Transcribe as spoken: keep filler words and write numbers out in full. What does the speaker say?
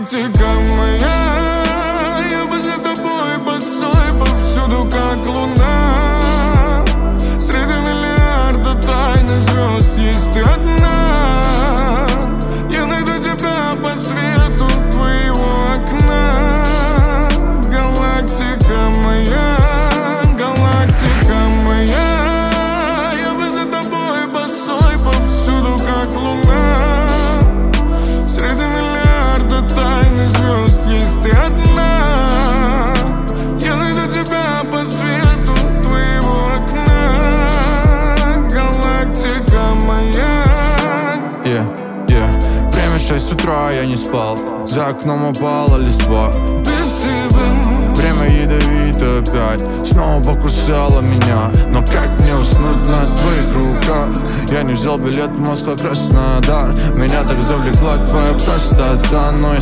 галактика моя. Я бы за тобой босой повсюду, как луна. Среди миллиарда тайных звезд есть ты одна. Я найду тебя по свету твоего окна. Галактика моя, галактика моя. Я бы за тобой босой повсюду, как луна. Среди миллиарда тайных звезд есть ты одна. Я найду тебя по свету твоего окна. Галактика моя. Yeah, yeah. Время шесть утра, я не спал. За окном упала листва. Без тебя Время ядовито опять снова покусало меня. Но как мне уснуть на твоих руках? Я не взял билет в Москва, Краснодар. Меня так завлекла твоя простота. Но